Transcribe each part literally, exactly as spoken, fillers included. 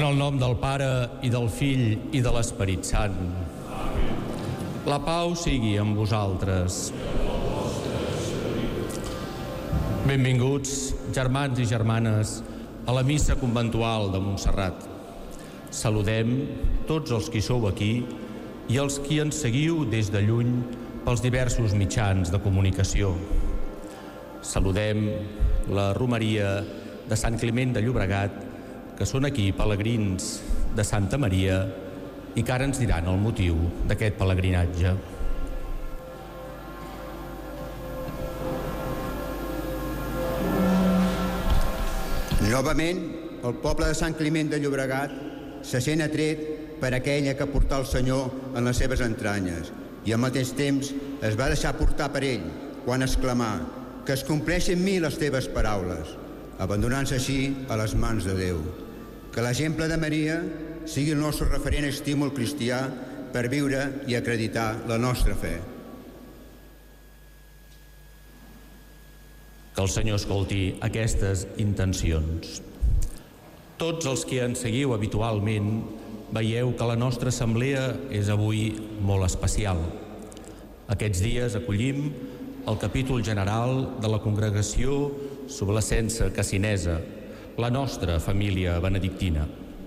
En el nom del Pare, i del Fill, i de l'Esperit Sant. La pau sigui amb vosaltres. Benvinguts, germans i germanes, a la missa conventual de Montserrat. Saludem tots els qui sou aquí i els qui ens seguiu des de lluny pels diversos mitjans de comunicació. Saludem la romeria de Sant Climent de Llobregat, que són aquí pelegrins de Santa Maria i que ara ens diran el motiu d'aquest pelegrinatge. Novament, el poble de Sant Climent de Llobregat se sent atret per aquella que portà el Senyor en les seves entranyes i al mateix temps es va deixar portar per ell quan exclamà: que es compleixin en mi les teves paraules, abandonant-se així a les mans de Déu. Que l'exemple de Maria sigui el nostre referent estímul cristià per viure i acreditar la nostra fe. Que el Senyor escolti aquestes intencions. Tots els que ens seguiu habitualment veieu que la nostra assemblea és avui molt especial. Aquests dies acollim el capítol general de la Congregació Soblacense Cassinesa, la nostra família benedictina.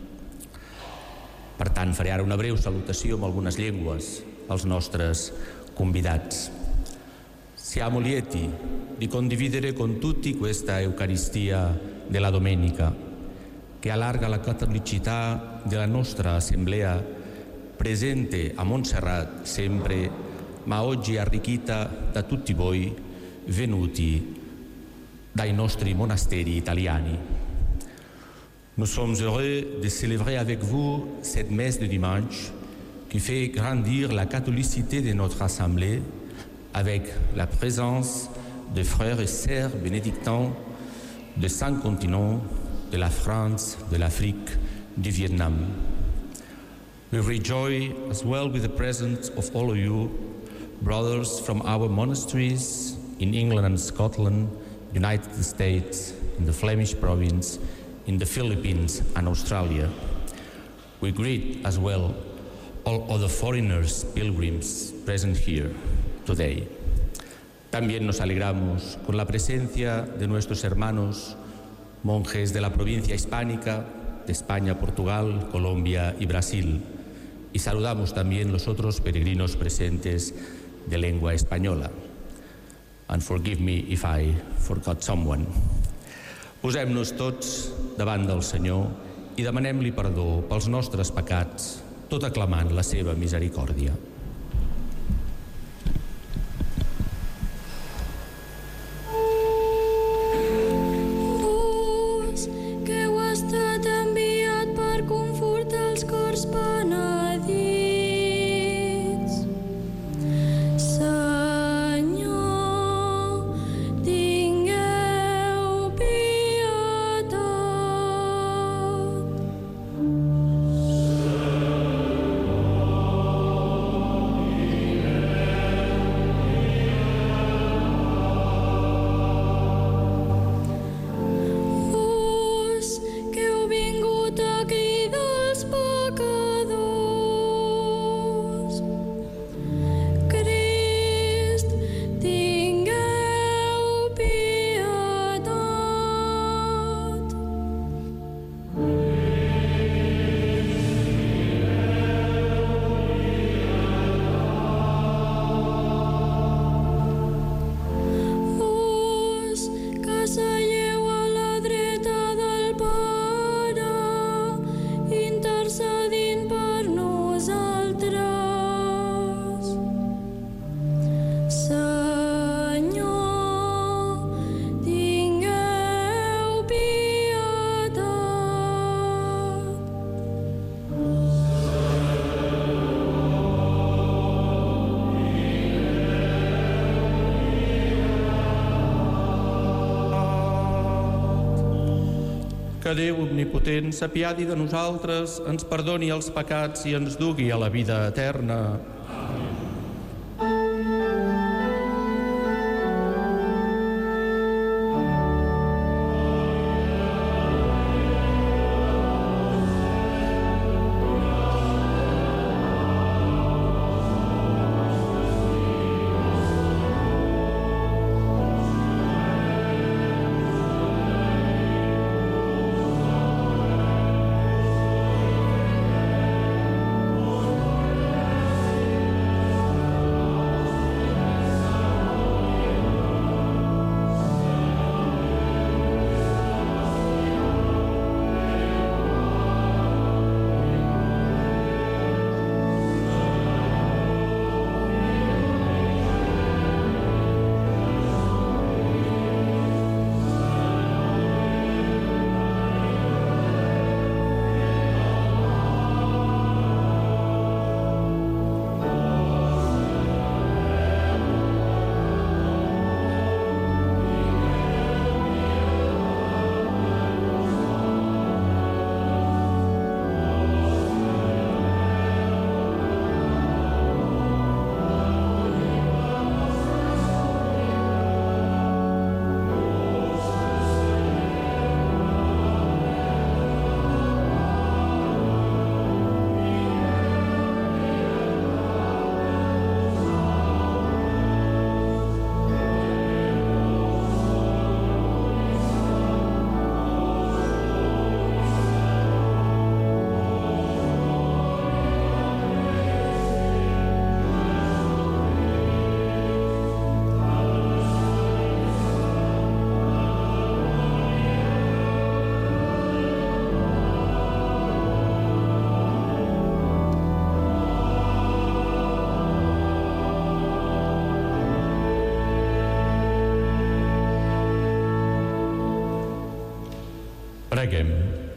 Per tant, faré ara una breu salutació amb algunes llengües als nostres convidats. Siamo lieti di condividere con tutti questa Eucaristia della domenica, che allarga la cattolicità della nostra assemblea, presente a Montserrat sempre, ma oggi arricchita da tutti voi, venuti dai nostri monasteri italiani. Nous sommes heureux de célébrer avec vous cette messe de dimanche qui fait grandir la catholicité de notre assemblée avec la présence de frères et sœurs bénédictins de cinq continents, de la France, de l'Afrique, du Vietnam. We rejoice as well with the presence of all of you, brothers from our monasteries in England and Scotland, United States, in the Flemish province, in the Philippines and Australia. We greet as well all other foreigners, pilgrims present here today. También nos alegramos con la presencia de nuestros hermanos monjes de la provincia hispánica, de España, Portugal, Colombia y Brasil. Y saludamos también los otros peregrinos presentes de lengua española. And forgive me if I forgot someone. Posem-nos tots davant del Senyor i demanem-li perdó pels nostres pecats, tot aclamant la seva misericòrdia. Que Déu omnipotent s'apiadi de nosaltres, ens perdoni els pecats i ens dugui a la vida eterna. Preguem.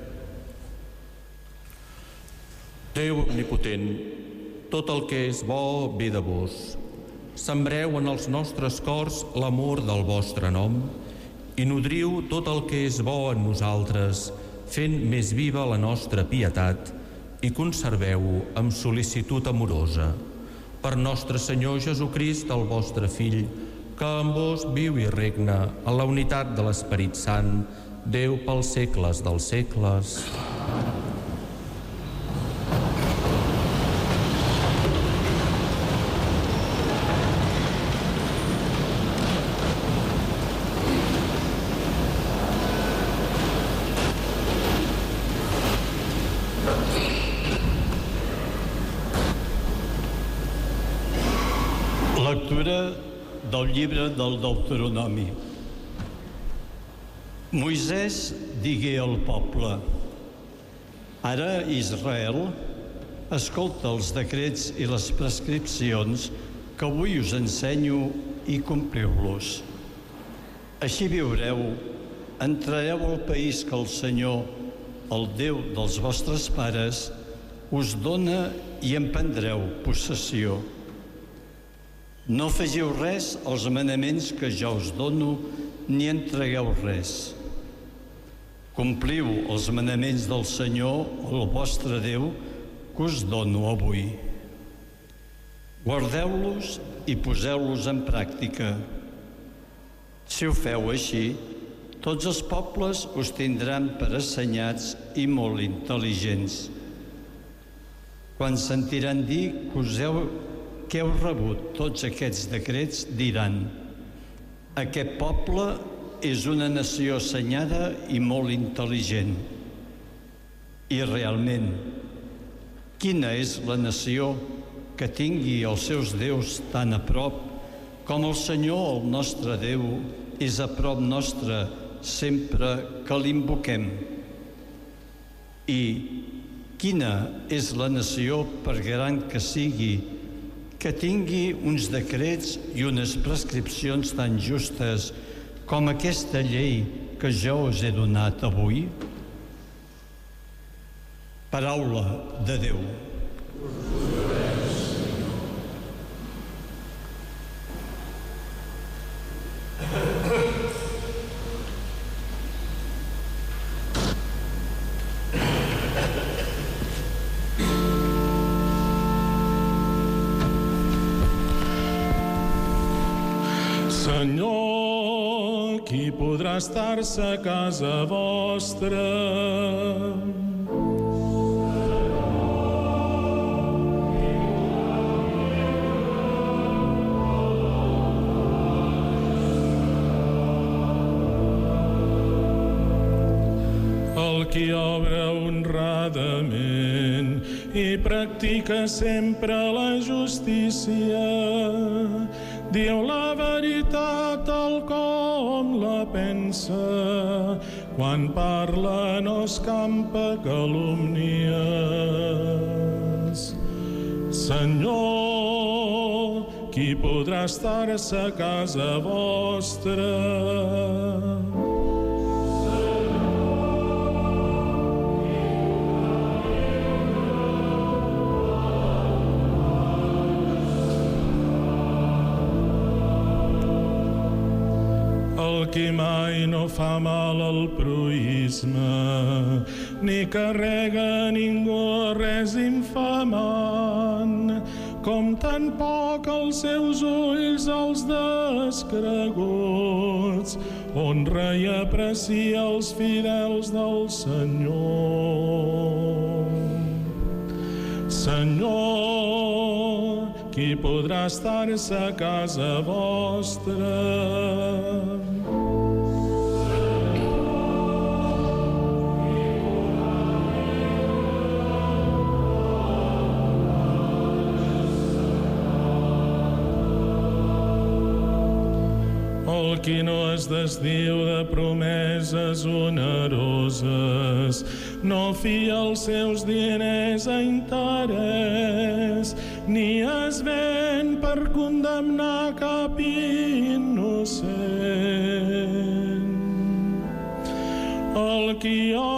Déu omnipotent, tot el que és bo ve de vos. Sembreu en els nostres cors l'amor del vostre nom i nodriu tot el que és bo en nosaltres, fent més viva la nostra pietat, i conserveu-ho amb sol·licitud amorosa. Per nostre Senyor Jesucrist, el vostre Fill, que amb vos viu i regna en la unitat de l'Esperit Sant, Déu pels segles dels segles. Lectura del llibre del Deuteronomi. Moisès digué al poble: Ara, Israel, escolta els decrets i les prescripcions que avui us ensenyo i compliu-los. Així viureu, entrareu al país que el Senyor, el Déu dels vostres pares, us dona i en prendreu possessió. No afegiu res als manaments que jo us dono, ni en tragueu res. Compliu els manaments del Senyor, el vostre Déu, que us dono avui. Guardeu-los i poseu-los en pràctica. Si ho feu així, tots els pobles us tindran per assenyats i molt intel·ligents. Quan sentiran dir que us heu que heu rebut tots aquests decrets, diran: aquest poble és una nació assenyada i molt intel·ligent. I realment, quina és la nació que tingui els seus déus tan a prop com el Senyor, el nostre Déu, és a prop nostre sempre que l'invoquem? I quina és la nació, per gran que sigui, que tingui uns decrets i unes prescripcions tan justes com aquesta llei que jo us he donat avui? Paraula de Déu. Senyor, qui podrà estar-se a casa vostra? El qui obra honradament i practica sempre la justícia, diu la veritat tal com la pensa, quan parla no escampa calúmnies. Senyor, qui podrà estar-se a casa vostra? El qui mai no fa mal al proïsme, ni carrega ningú res infamant, com tampoc els seus ulls els descreguts, honra i aprecia els fidels del Senyor. Senyor, qui podrà estar-se a casa vostra? El qui no es desdiu de promeses oneroses, no fia els seus diners a interès, ni es ven per condemnar cap innocent. El qui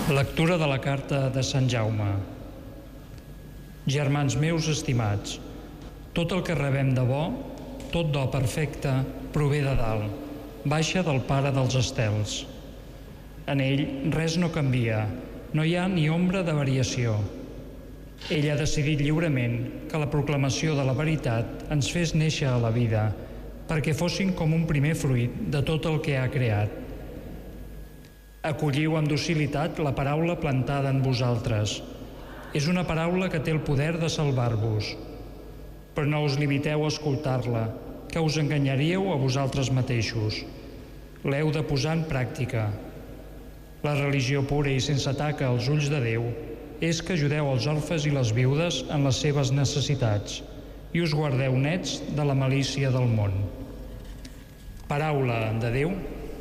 Lectura de la carta de Sant Jaume. Germans meus estimats, tot el que rebem de bo, tot do perfecte, prové de dalt, baixa del Pare dels estels. En ell res no canvia, no hi ha ni ombra de variació. Ell ha decidit lliurement que la proclamació de la veritat ens fes néixer a la vida, perquè fossin com un primer fruit de tot el que ha creat. Acolliu amb docilitat la paraula plantada en vosaltres. És una paraula que té el poder de salvar-vos. Però no us limiteu a escoltar-la, que us enganyaríeu a vosaltres mateixos. L'heu de posar en pràctica. La religió pura i sense taca als ulls de Déu és que ajudeu els orfes i les viudes en les seves necessitats i us guardeu nets de la malícia del món. Paraula de Déu.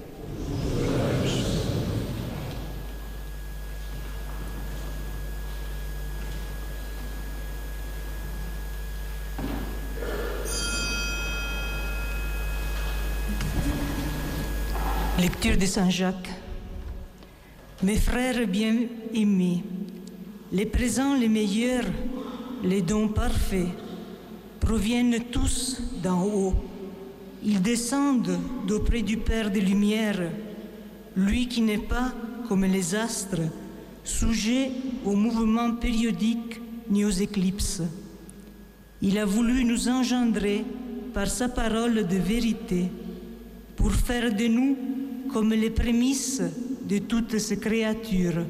Lecture de Saint Jacques. Mes frères bien-aimés, les présents les meilleurs, les dons parfaits, proviennent tous d'en haut. Ils descendent d'auprès du Père des Lumières, lui qui n'est pas, comme les astres, sujet aux mouvements périodiques ni aux éclipses. Il a voulu nous engendrer par sa parole de vérité, pour faire de nous comme les prémices de toutes ces créatures.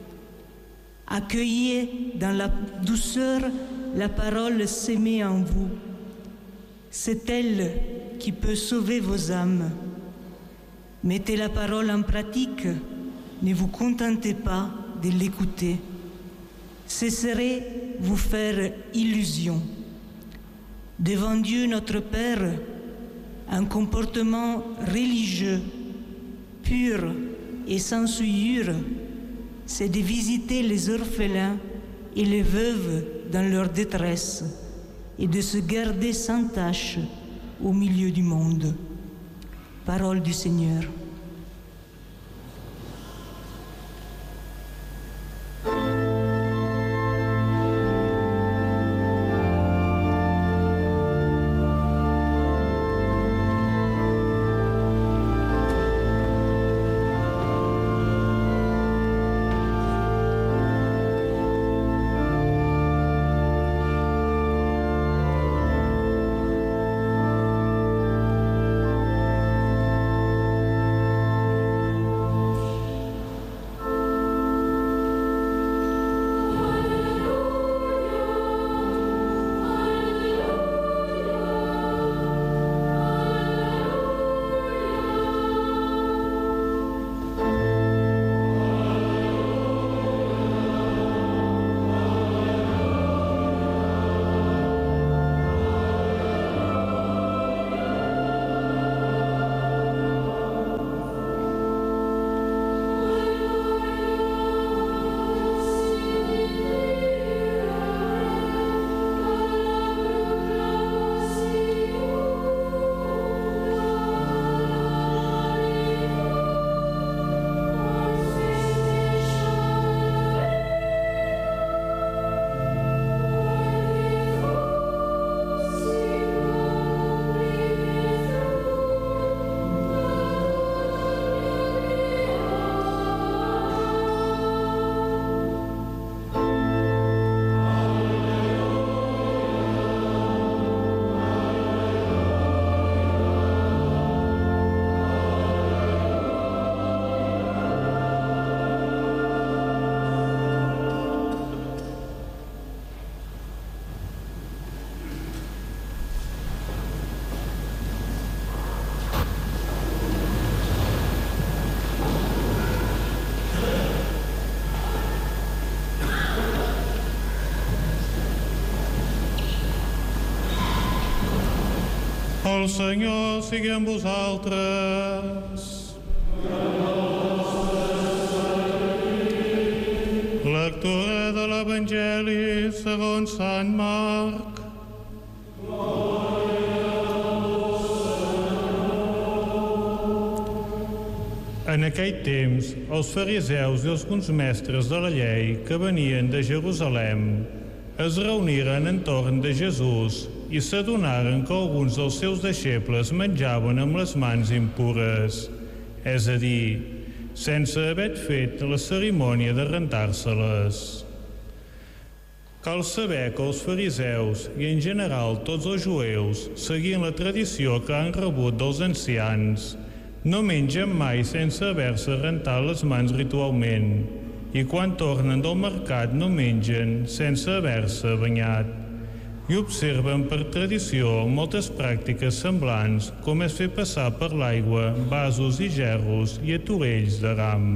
Accueillez dans la douceur la parole sémée en vous. C'est elle qui peut sauver vos âmes. Mettez la parole en pratique, ne vous contentez pas de l'écouter. Cesserez vous faire illusion. Devant Dieu notre Père, un comportement religieux, pur et sans souillure, c'est de visiter les orphelins et les veuves dans leur détresse et de se garder sans tache au milieu du monde. Parole du Seigneur. El Senyor sigui amb vosaltres. Lectura de l'Evangeli segons Sant Marc. En aquell temps, els fariseus i alguns mestres de la llei que venien de Jerusalem es reuniren entorn de Jesús i s'adonaren que alguns dels seus deixebles menjaven amb les mans impures, és a dir, sense haver fet la cerimònia de rentar-se-les. Cal saber que els fariseus i en general tots els jueus, seguint la tradició que han rebut dels ancians, no mengen mai sense haver-se rentat les mans ritualment, i quan tornen del mercat no mengen sense haver-se banyat, i observen per tradició moltes pràctiques semblants, com és fer passar per l'aigua vasos i gerros i aturells de ram.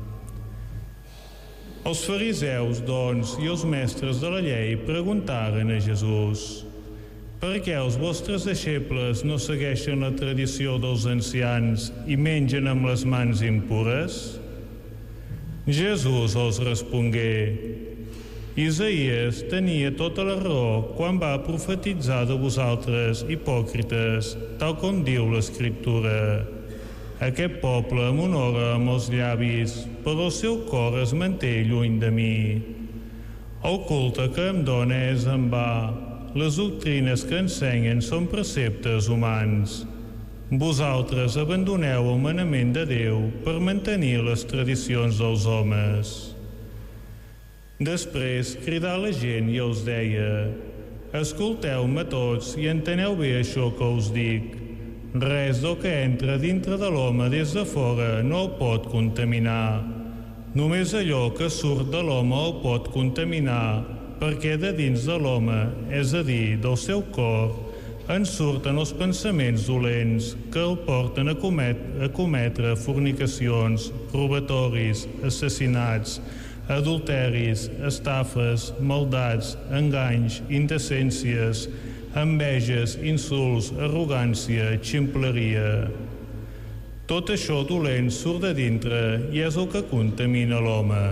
Els fariseus, doncs, i els mestres de la llei preguntaren a Jesús: per què els vostres deixebles no segueixen la tradició dels ancians i mengen amb les mans impures? Jesús els respongué: Isaïes tenia tota la raó quan va profetitzar de vosaltres, hipòcrites, tal com diu l'Escriptura. Aquest poble m'honora amb els llavis, però el seu cor es manté lluny de mi. El culte que em dóna és en va. Les doctrines que ensenyen són preceptes humans. Vosaltres abandoneu el manament de Déu per mantenir les tradicions dels homes. Després cridà la gent i els deia: escolteu-me tots i enteneu bé això que us dic. Res del que entra dintre de l'home des de fora no el pot contaminar. Només allò que surt de l'home el pot contaminar, perquè de dins de l'home, és a dir, del seu cor, en surten els pensaments dolents que el porten a, comet a cometre fornicacions, robatoris, assassinats, adulteris, estafes, maldats, enganys, indecències, enveges, insults, arrogància, ximpleria. Tot això dolent surt de dintre i és el que contamina l'home.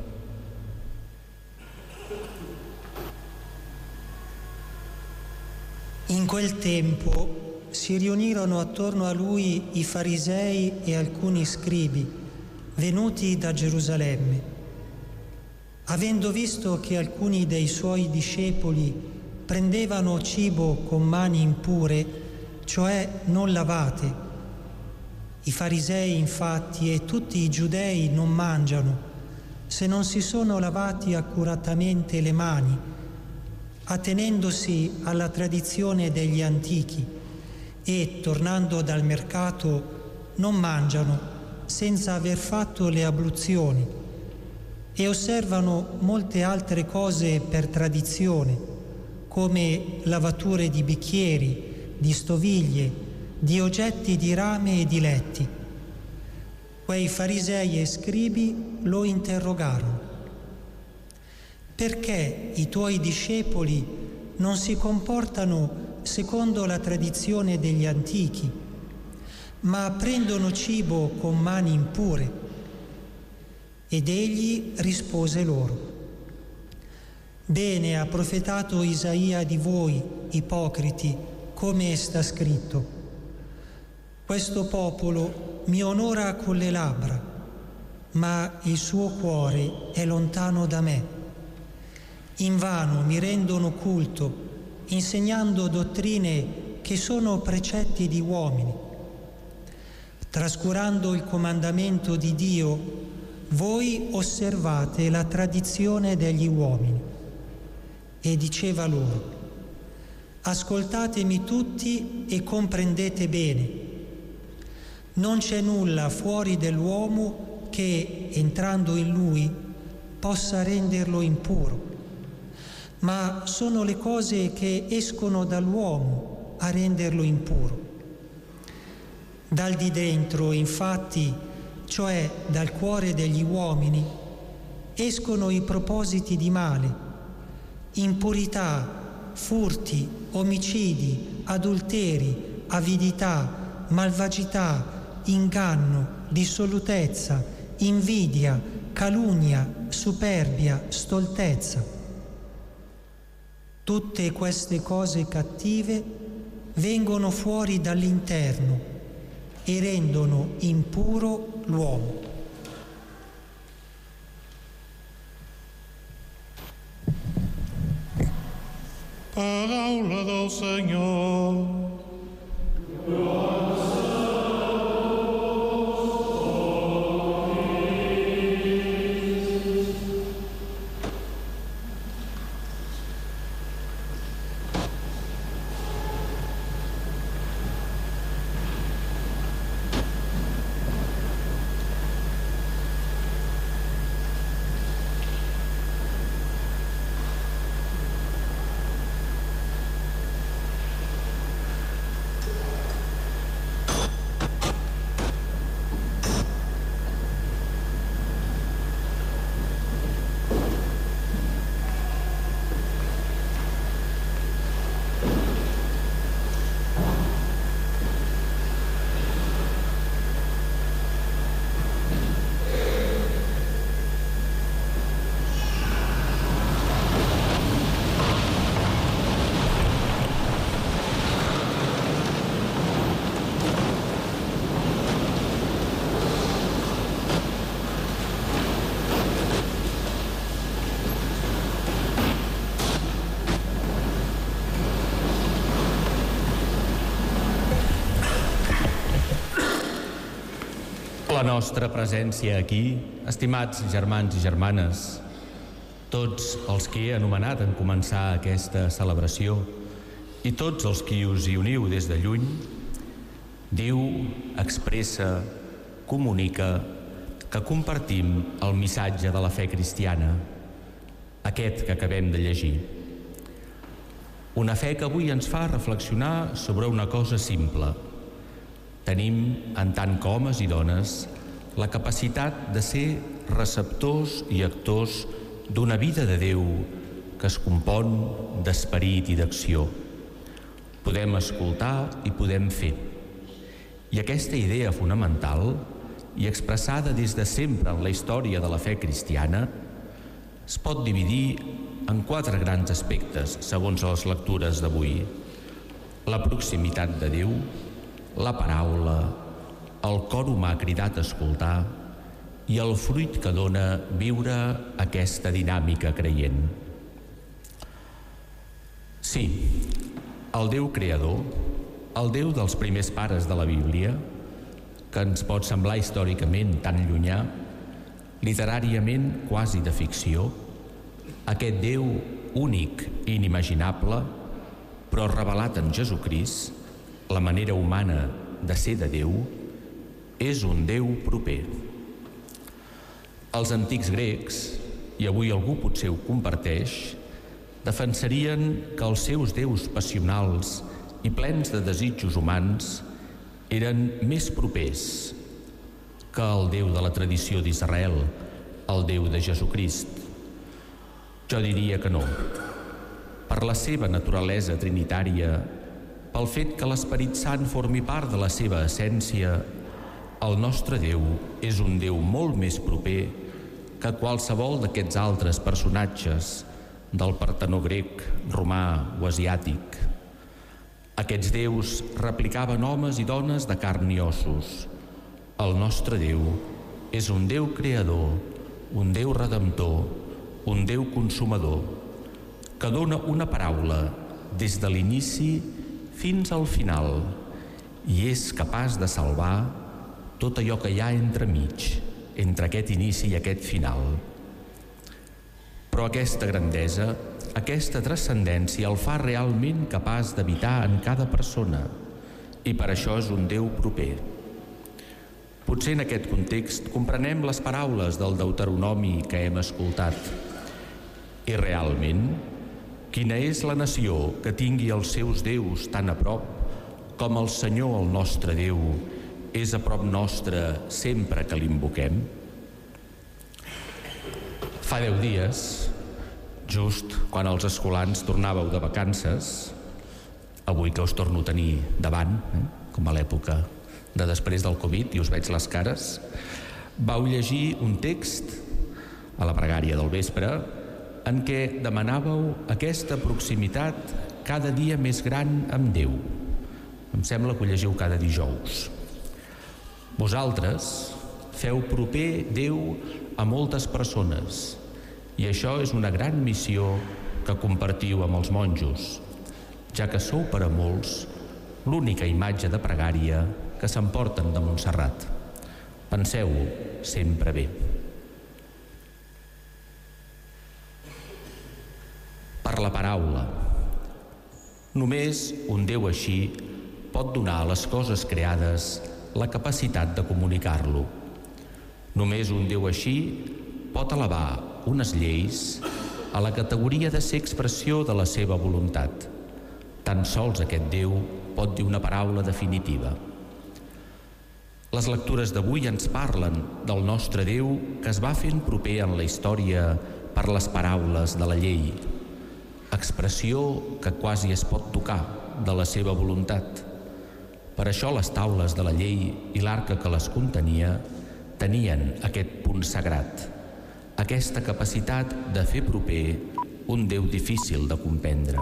In quel tempo si riunirono attorno a lui i farisei e alcuni scribi, venuti da Gerusalemme. Avendo visto che alcuni dei suoi discepoli prendevano cibo con mani impure, cioè non lavate. I farisei, infatti, e tutti i giudei non mangiano, se non si sono lavati accuratamente le mani, attenendosi alla tradizione degli antichi, e, tornando dal mercato, non mangiano senza aver fatto le abluzioni, e osservano molte altre cose per tradizione, come lavature di bicchieri, di stoviglie, di oggetti di rame e di letti. Quei farisei e scribi lo interrogarono: perché i tuoi discepoli non si comportano secondo la tradizione degli antichi, ma prendono cibo con mani impure? Ed egli rispose loro: bene ha profetato Isaia di voi, ipocriti, come sta scritto: questo popolo mi onora con le labbra, ma il suo cuore è lontano da me. Invano mi rendono culto, insegnando dottrine che sono precetti di uomini. Trascurando il comandamento di Dio, voi osservate la tradizione degli uomini. E diceva loro: ascoltatemi tutti e comprendete bene. Non c'è nulla fuori dell'uomo che, entrando in lui, possa renderlo impuro, ma sono le cose che escono dall'uomo a renderlo impuro. Dal di dentro, infatti, cioè dal cuore degli uomini, escono i propositi di male, impurità, furti, omicidi, adulteri, avidità, malvagità, inganno, dissolutezza, invidia, calunnia, superbia, stoltezza. Tutte queste cose cattive vengono fuori dall'interno e rendono impuro l'uomo. Paraula del Senyor. La nostra presència aquí, estimats germans i germanes, tots els que he anomenat en començar aquesta celebració i tots els que us hi uniu des de lluny, diu, expressa, comunica que compartim el missatge de la fe cristiana, aquest que acabem de llegir. Una fe que avui ens fa reflexionar sobre una cosa simple. Tenim, en tant que homes i dones, la capacitat de ser receptors i actors d'una vida de Déu que es compon d'esperit i d'acció. Podem escoltar i podem fer. I aquesta idea fonamental, i expressada des de sempre en la història de la fe cristiana, es pot dividir en quatre grans aspectes, segons les lectures d'avui. La proximitat de Déu, la paraula, el cor humà cridat a escoltar i el fruit que dona viure aquesta dinàmica creient. Sí, el Déu creador, el Déu dels primers pares de la Bíblia, que ens pot semblar històricament tan llunyà, literàriament quasi de ficció, aquest Déu únic i inimaginable, però revelat en Jesucrist, la manera humana de ser de Déu, és un Déu proper. Els antics grecs, i avui algú potser ho comparteix, defensarien que els seus déus passionals i plens de desitjos humans eren més propers que el Déu de la tradició d'Israel, el Déu de Jesucrist. Jo diria que no. Per la seva naturalesa trinitària, pel fet que l'Esperit Sant formi part de la seva essència, el nostre Déu és un Déu molt més proper que qualsevol d'aquests altres personatges del Partenó grec, romà o asiàtic. Aquests déus replicaven homes i dones de carn i ossos. El nostre Déu és un Déu creador, un Déu redemptor, un Déu consumador, que dona una paraula des de l'inici fins al final i és capaç de salvar tot allò que hi ha entremig, entre aquest inici i aquest final. Però aquesta grandesa, aquesta transcendència el fa realment capaç d'habitar en cada persona i per això és un Déu proper. Potser en aquest context comprenem les paraules del Deuteronomi que hem escoltat. I realment, quina és la nació que tingui els seus déus tan a prop com el Senyor, el nostre Déu, és a prop nostre sempre que l'invoquem? Fa deu dies, just quan els escolans tornàveu de vacances, avui que us torno a tenir davant, eh, com a l'època de després del Covid, i us veig les cares, vau llegir un text a la pregària del vespre en què demanàveu aquesta proximitat cada dia més gran amb Déu. Em sembla que ho llegiu cada dijous. Vosaltres feu proper Déu a moltes persones i això és una gran missió que compartiu amb els monjos, ja que sou per a molts l'única imatge de pregària que s'emporten de Montserrat. Penseu-ho sempre bé. Per la paraula. Només un Déu així pot donar a les coses creades la capacitat de comunicar-lo. Només un Déu així pot elevar unes lleis a la categoria de ser expressió de la seva voluntat. Tan sols aquest Déu pot dir una paraula definitiva. Les lectures d'avui ens parlen del nostre Déu que es va fent proper en la història per les paraules de la llei, expressió que quasi es pot tocar de la seva voluntat. Per això les taules de la llei i l'arca que les contenia tenien aquest punt sagrat, aquesta capacitat de fer proper un Déu difícil de comprendre.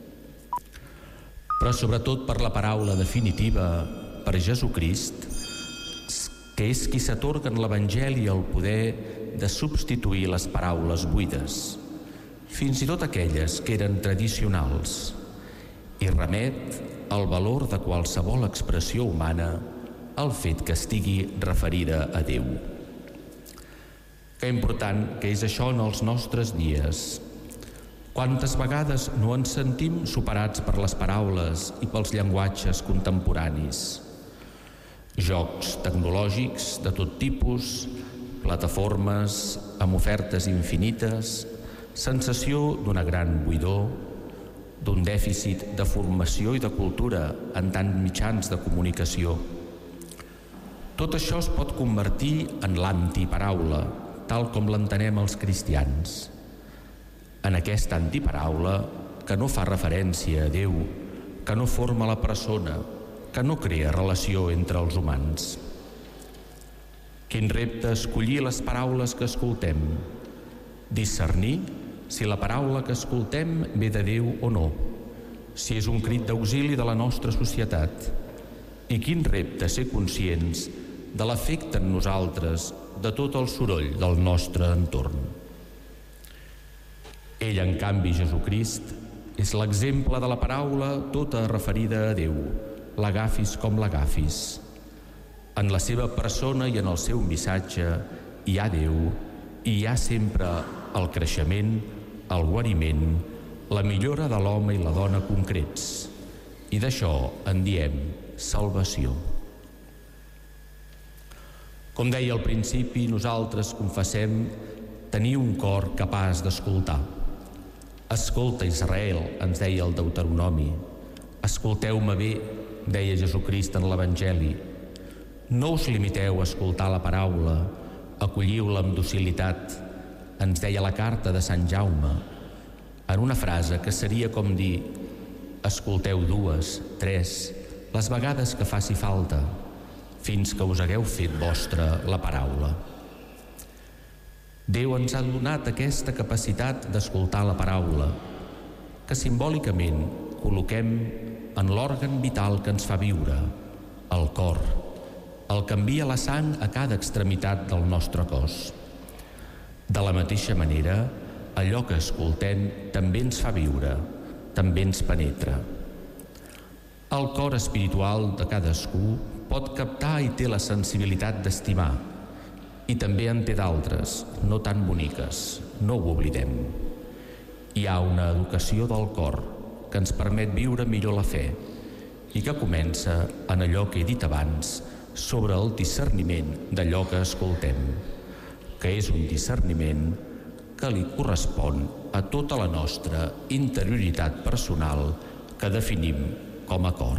Però sobretot per la paraula definitiva, per Jesucrist, que és qui s'atorga en l'Evangeli el poder de substituir les paraules buides, fins i tot aquelles que eren tradicionals, i remet el valor de qualsevol expressió humana al fet que estigui referida a Déu. Que important que és això en els nostres dies. Quantes vegades no ens sentim superats per les paraules i pels llenguatges contemporanis. Jocs tecnològics de tot tipus, plataformes amb ofertes infinites, sensació d'una gran buidor, d'un dèficit de formació i de cultura en tants mitjans de comunicació. Tot això es pot convertir en l'antiparaula, tal com l'entenem els cristians. En aquesta antiparaula que no fa referència a Déu, que no forma la persona, que no crea relació entre els humans. Quin repte escollir les paraules que escoltem, discernir si la paraula que escoltem ve de Déu o no, si és un crit d'auxili de la nostra societat, i quin repte ser conscients de l'efecte en nosaltres de tot el soroll del nostre entorn. Ell, en canvi, Jesucrist, és l'exemple de la paraula tota referida a Déu, l'agafis com l'agafis. En la seva persona i en el seu missatge hi ha Déu i hi ha sempre el creixement, el guariment, la millora de l'home i la dona concrets. I d'això en diem salvació. Com deia al principi, nosaltres confessem tenir un cor capaç d'escoltar. Escolta, Israel, ens deia el Deuteronomi. Escolteu-me bé, deia Jesucrist en l'Evangeli. No us limiteu a escoltar la paraula, acolliu-la amb docilitat, ens deia la carta de Sant Jaume, en una frase que seria com dir: escolteu dues, tres, les vegades que faci falta, fins que us hagueu fet vostra la paraula. Déu ens ha donat aquesta capacitat d'escoltar la paraula, que simbòlicament col·loquem en l'òrgan vital que ens fa viure, el cor, el que envia la sang a cada extremitat del nostre cos. De la mateixa manera, allò que escoltem també ens fa viure, també ens penetra. El cor espiritual de cadascú pot captar i té la sensibilitat d'estimar, i també en té d'altres, no tan boniques, no ho oblidem. Hi ha una educació del cor que ens permet viure millor la fe i que comença en allò que he dit abans sobre el discerniment d'allò que escoltem, que és un discerniment que li correspon a tota la nostra interioritat personal que definim com a cor.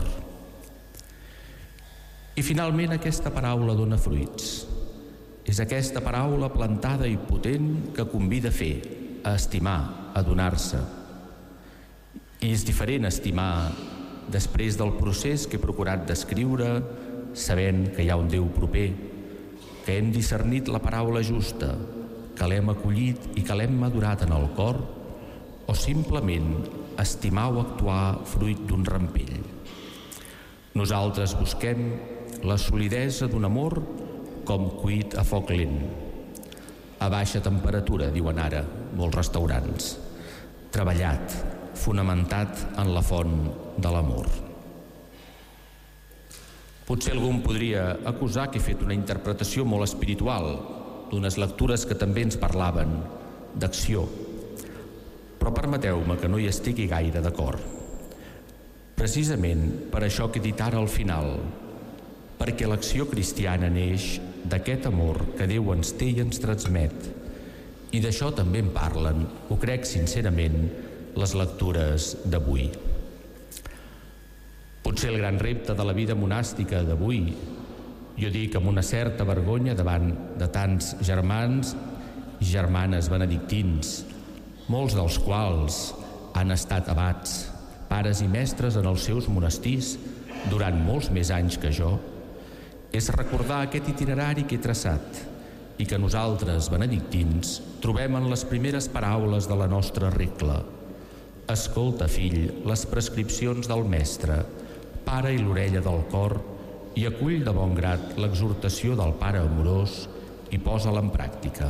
I finalment aquesta paraula dona fruits. És aquesta paraula plantada i potent que convida a fer, a estimar, a donar-se. I és diferent estimar després del procés que he procurat descriure, sabent que hi ha un Déu proper, que hem discernit la paraula justa, que l'hem acollit i que l'hem madurat en el cor, o simplement estimar o actuar fruit d'un rampell. Nosaltres busquem la solidesa d'un amor com cuit a foc lent. A baixa temperatura, diuen ara molts restaurants. Treballat, fonamentat en la font de l'amor. Potser algú em podria acusar que he fet una interpretació molt espiritual d'unes lectures que també ens parlaven d'acció. Però permeteu-me que no hi estigui gaire d'acord. Precisament per això que he dit ara al final, perquè l'acció cristiana neix d'aquest amor que Déu ens té i ens transmet. I d'això també en parlen, ho crec sincerament, les lectures d'avui. Potser el gran repte de la vida monàstica d'avui, jo dic amb una certa vergonya davant de tants germans i germanes benedictins, molts dels quals han estat abats, pares i mestres en els seus monestirs durant molts més anys que jo, és recordar aquest itinerari que he traçat i que nosaltres, benedictins, trobem en les primeres paraules de la nostra regla. Escolta, fill, les prescripcions del mestre, para-hi l'orella del cor i acull de bon grat l'exhortació del Pare amorós i posa-la en pràctica.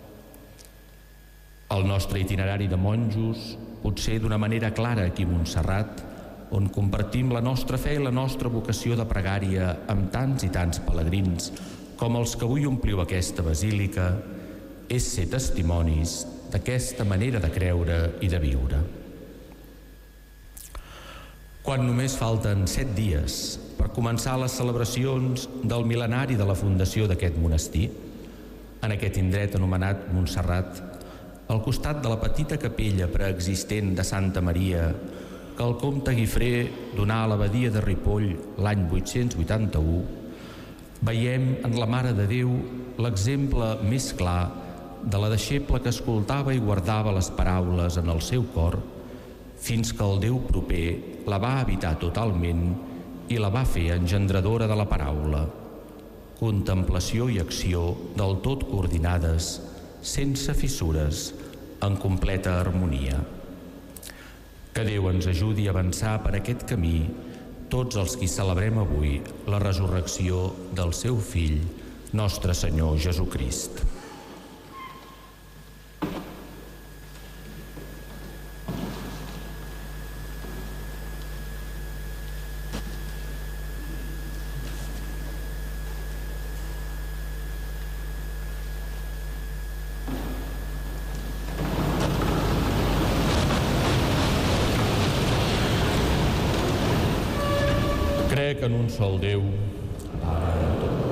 El nostre itinerari de monjos, potser d'una manera clara aquí a Montserrat, on compartim la nostra fe i la nostra vocació de pregària amb tants i tants pelegrins com els que avui ompliu aquesta basílica, és ser testimonis d'aquesta manera de creure i de viure. Quan només falten set dies per començar les celebracions del mil·lenari de la fundació d'aquest monestir, en aquest indret anomenat Montserrat, al costat de la petita capella preexistent de Santa Maria que el comte Guifré donà a l'abadia de Ripoll l'any vuit-cents vuitanta-u, veiem en la Mare de Déu l'exemple més clar de la deixeble que escoltava i guardava les paraules en el seu cor fins que el Déu proper la va habitar totalment i la va fer engendradora de la paraula. Contemplació i acció del tot coordinades, sense fissures, en completa harmonia. Que Déu ens ajudi a avançar per aquest camí tots els qui celebrem avui la resurrecció del seu Fill, nostre Senyor Jesucrist. Crec en un sol Déu, Pare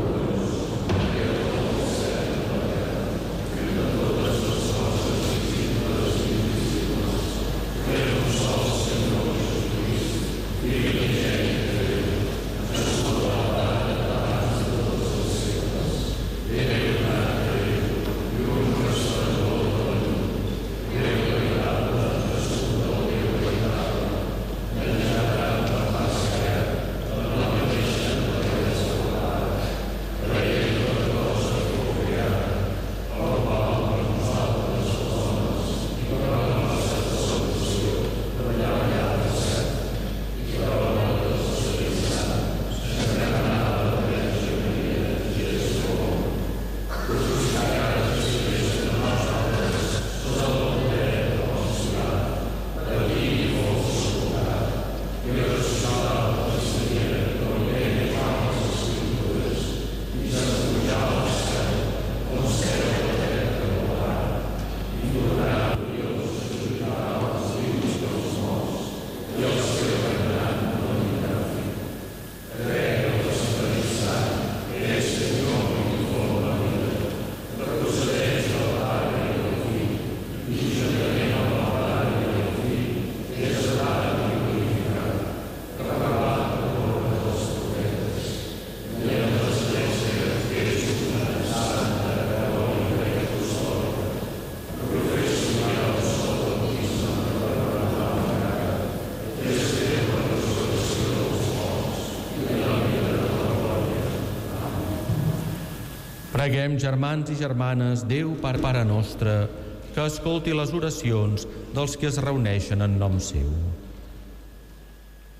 Preguem, germans i germanes, Déu, Pare, Pare nostre, que escolti les oracions dels que es reuneixen en nom seu.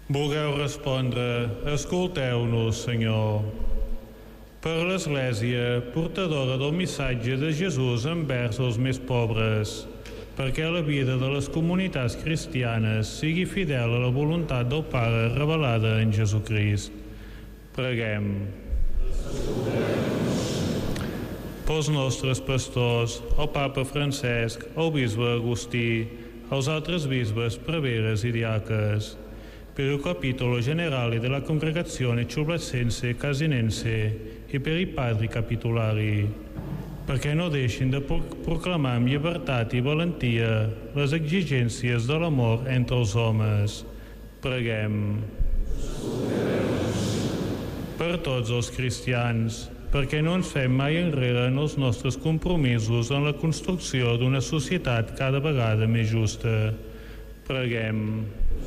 Vulgueu respondre, escolteu-nos, Senyor. Per l'Església, portadora del missatge de Jesús envers els més pobres, perquè la vida de les comunitats cristianes sigui fidel a la voluntat del Pare revelada en Jesucrist. Preguem. Pels nostres pastors, el Papa Francesc, el Bisbe Agustí, els altres bisbes, preveres i diaques, per il capitolo generale della Congregazione Ciublassense Casinense e per i padri capitolari, perquè no deixin de proclamar amb llibertat i valentia les exigències de l'amor entre els homes. Preguem. Per tots els cristians, perquè no ens fem mai enrere en els nostres compromisos en la construcció d'una societat cada vegada més justa. Preguem.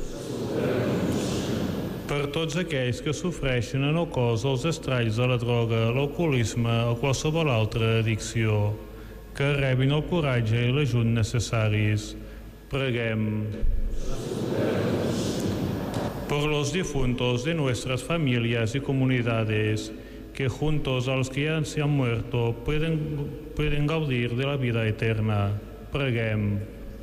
Per tots aquells que sofreixen en el cos els estralls de la droga, l'alcoholisme o qualsevol altra addicció, que rebin el coratge i l'ajut necessaris. Preguem. Por los difuntos de nuestras familias y comunidades, que juntos a los que ya se han muerto pueden, pueden gaudir de la vida eterna. Preguem.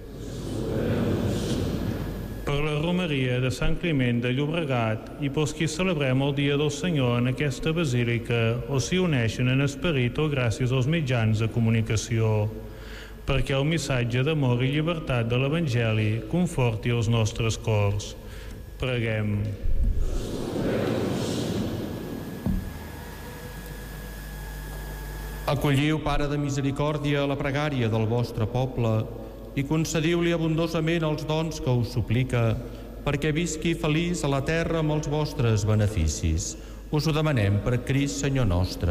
Per la romeria de Sant Climent de Llobregat i pels qui celebrem el Dia del Senyor en aquesta basílica o s'hi uneixen en esperit o gràcies als mitjans de comunicació, perquè el missatge d'amor i llibertat de l'Evangeli conforti els nostres cors. Preguem. Acolliu, Pare de misericòrdia, la pregària del vostre poble i concediu-li abundosament els dons que us suplica, perquè visqui feliç a la terra amb els vostres beneficis. Us ho demanem per Crist, Senyor nostre.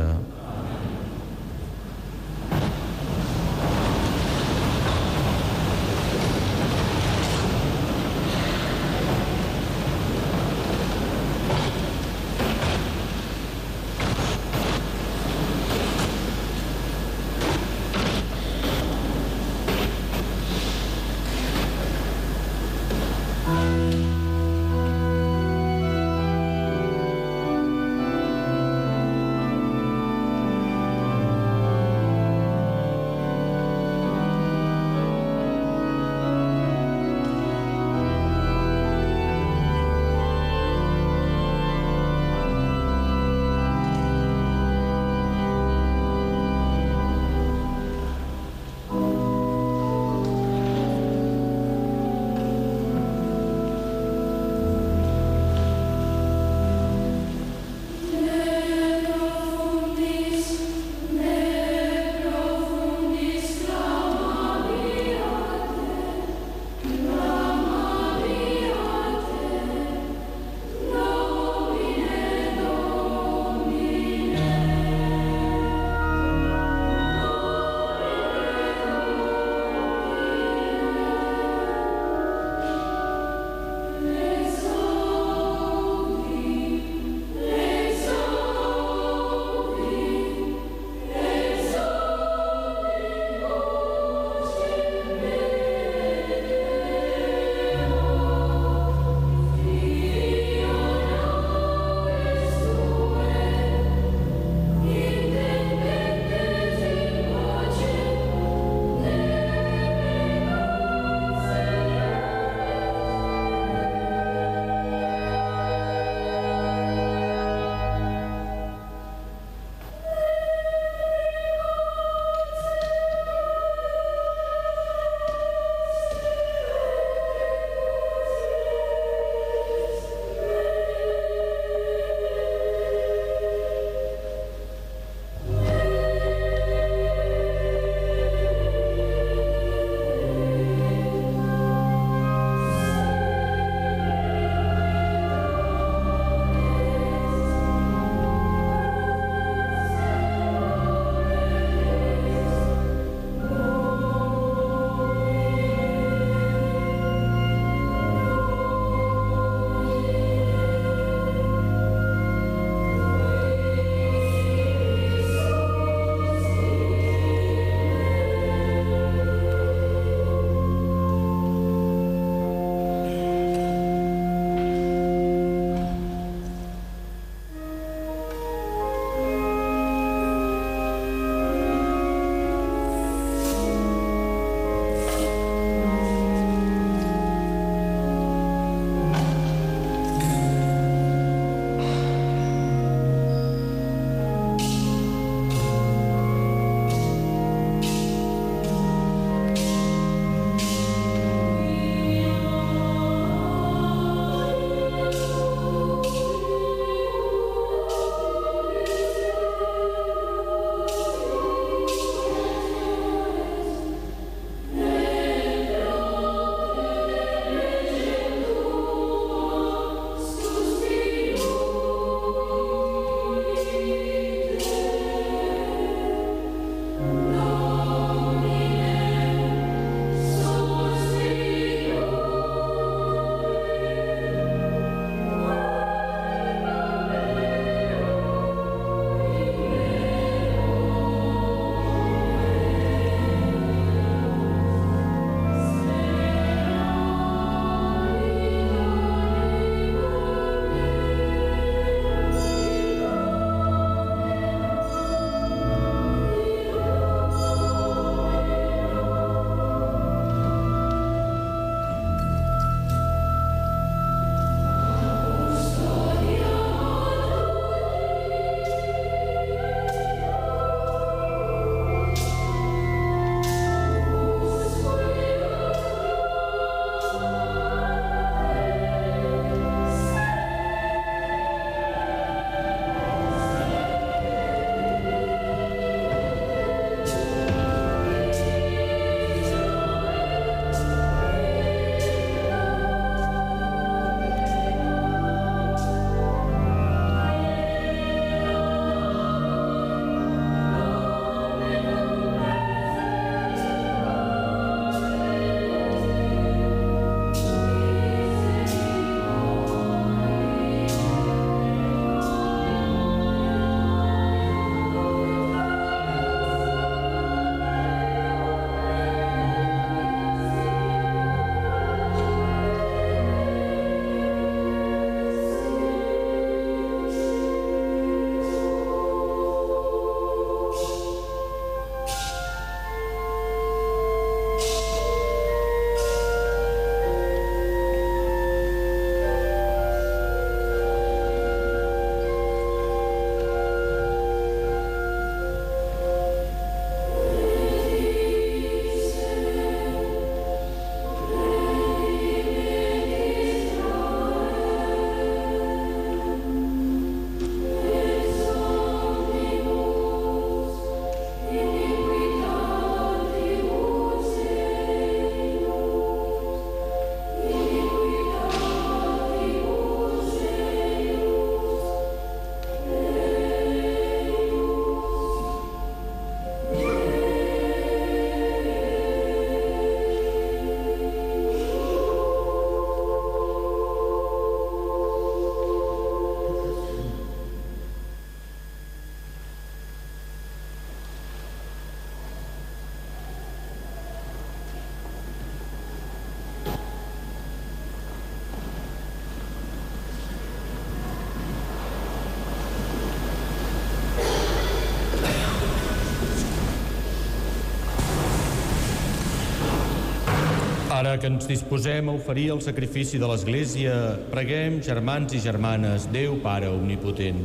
Ara que ens disposem a oferir el sacrifici de l'Església, preguem, germans i germanes, Déu Pare Omnipotent.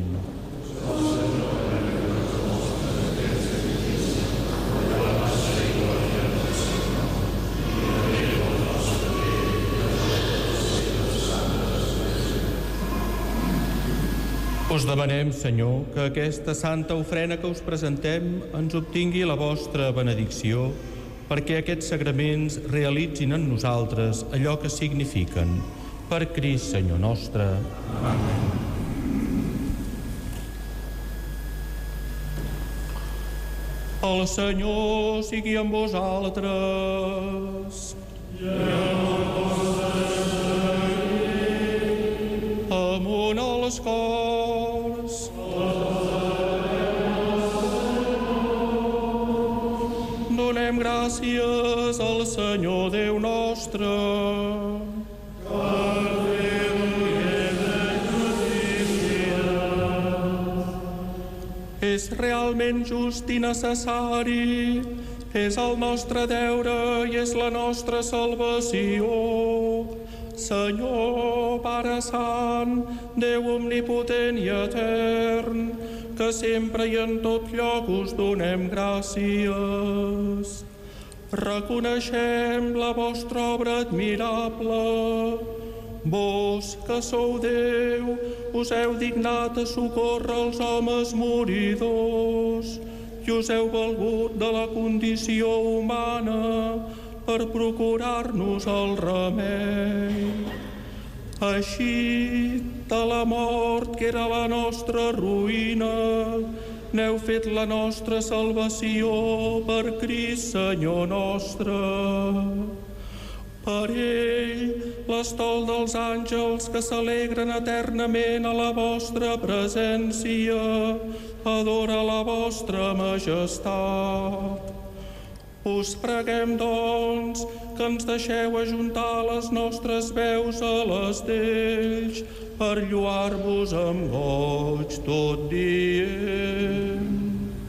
Us demanem, Senyor, que aquesta santa ofrena que us presentem ens obtingui la vostra benedicció, perquè aquests sagraments realitzin en nosaltres allò que signifiquen. Per Crist, Senyor nostre. Amén. El Senyor sigui amb vosaltres. I amb vosaltres. Amunt als cors. Donem gràcies al Senyor Déu nostre. Per Déu és de justícia. És realment just i necessari, és el nostre deure i és la nostra salvació. Senyor, Pare Sant, Déu omnipotent i etern, que sempre i en tot lloc us donem gràcies. Reconeixem la vostra obra admirable. Vos, que sou Déu, us heu dignat a socórrer els homes moridors i us heu valgut de la condició humana per procurar-nos el remei. Així, de la mort, que era la nostra ruïna, n'heu fet la nostra salvació per Crist, Senyor nostre. Per ell, l'estol dels àngels que s'alegren eternament a la vostra presència, adora la vostra majestat. Us preguem, doncs, que ens deixeu ajuntar les nostres veus a les d'ells per lloar-vos amb goig tot dient.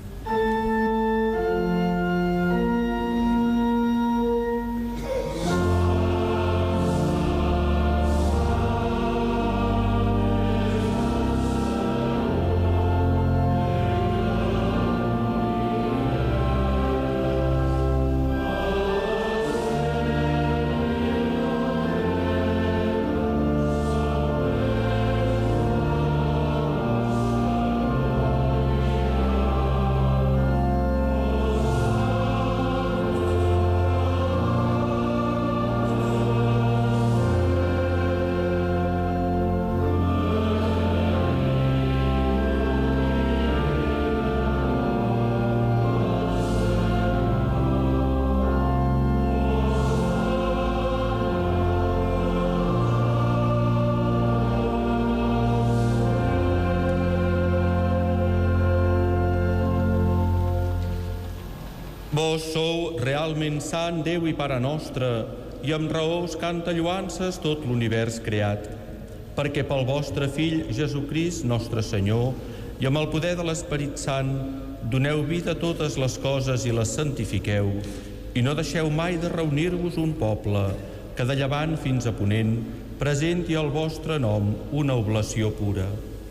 Vos sou realment sant, Déu i Pare nostre, i amb raó us canta lloances tot l'univers creat, perquè pel vostre Fill, Jesucrist, nostre Senyor, i amb el poder de l'Esperit Sant, doneu vida a totes les coses i les santifiqueu, i no deixeu mai de reunir-vos un poble, que de llevant fins a ponent presenti al vostre nom una oblació pura.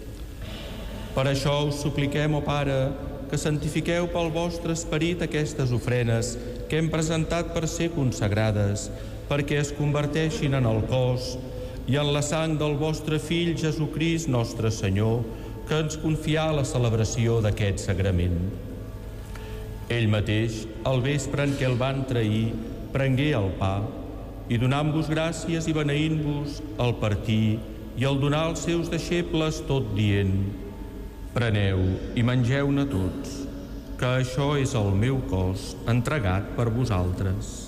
Per això us supliquem, ó Pare, que santifiqueu pel vostre esperit aquestes ofrenes que hem presentat per ser consagrades, perquè es converteixin en el cos i en la sang del vostre Fill, Jesucrist, nostre Senyor, que ens confià la celebració d'aquest sagrament. Ell mateix, al vespre en què el van trair, prengué el pa i donant-vos gràcies i beneint-vos el partir i el donar als seus deixebles tot dient: preneu i mengeu-ne tots, que això és el meu cos entregat per vosaltres.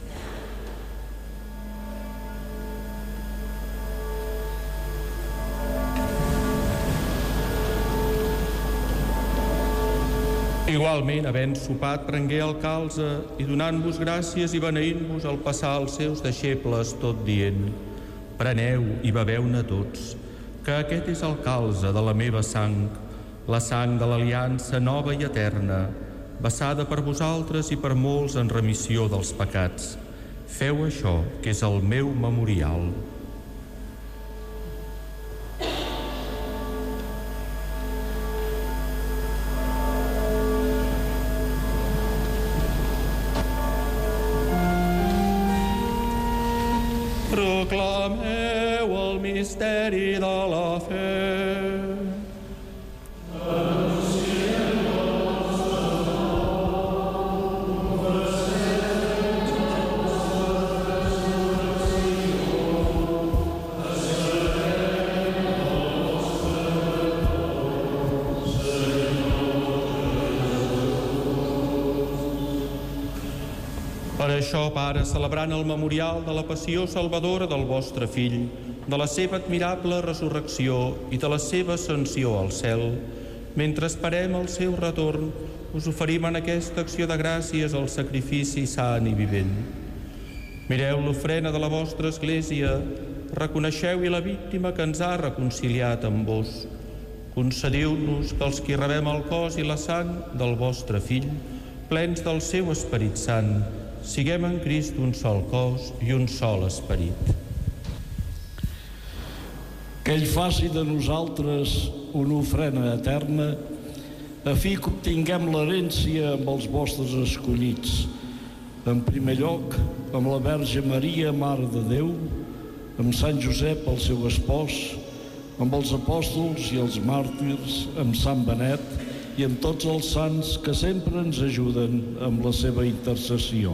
Igualment, havent sopat, prengué el calze i donant-vos gràcies i beneint-vos el passar als seus deixebles tot dient: preneu i beveu-ne tots, que aquest és el calze de la meva sang, la sang de l'aliança nova i eterna, vessada per vosaltres i per molts en remissió dels pecats. Feu això, que és el meu memorial. Proclameu el misteri de la fe. Per això, Pare, celebrant el memorial de la passió salvadora del vostre Fill, de la seva admirable resurrecció i de la seva ascensió al cel, mentre esperem el seu retorn, us oferim en aquesta acció de gràcies el sacrifici sant i vivent. Mireu l'ofrena de la vostra Església, reconeixeu-hi la víctima que ens ha reconciliat amb vos. Concediu-nos que els qui rebem el cos i la sang del vostre Fill, plens del seu Esperit Sant, siguem en Crist un sol cos i un sol esperit. Que ell faci de nosaltres una ofrena eterna, a fi que obtinguem l'herència amb els vostres escollits. En primer lloc, amb la Verge Maria, Mare de Déu, amb Sant Josep, el seu espòs, amb els apòstols i els màrtirs, amb Sant Benet i amb tots els sants que sempre ens ajuden amb la seva intercessió.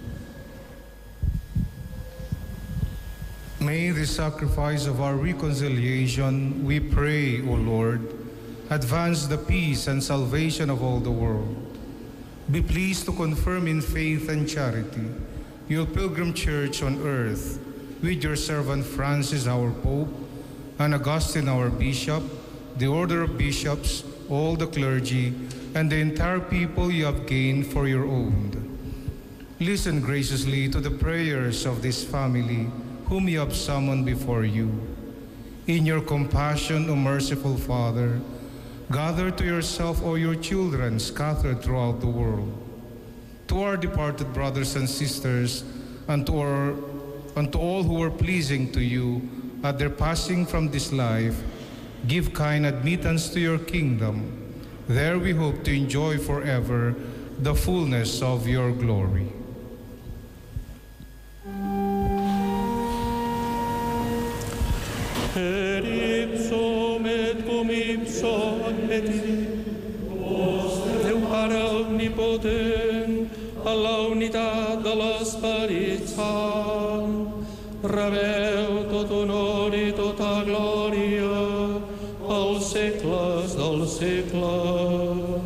May the sacrifice of our reconciliation, we pray, O Lord, advance the peace and salvation of all the world. Be pleased to confirm in faith and charity your pilgrim church on earth, with your servant Francis, our Pope, and Augustine, our Bishop, the order of bishops, all the clergy, and the entire people you have gained for your own. Listen graciously to the prayers of this family, whom you have summoned before you. In your compassion, O merciful Father, gather to yourself all your children scattered throughout the world. To our departed brothers and sisters, and to, our, and to all who were pleasing to you at their passing from this life, give kind admittance to your kingdom. There we hope to enjoy forever the fullness of your glory. Per ipsum et cum ipso et Déu Pare omnipotent, a la unitat de l'Esperit Sant, rebeu tot honor i tota glòria als segles dels segles.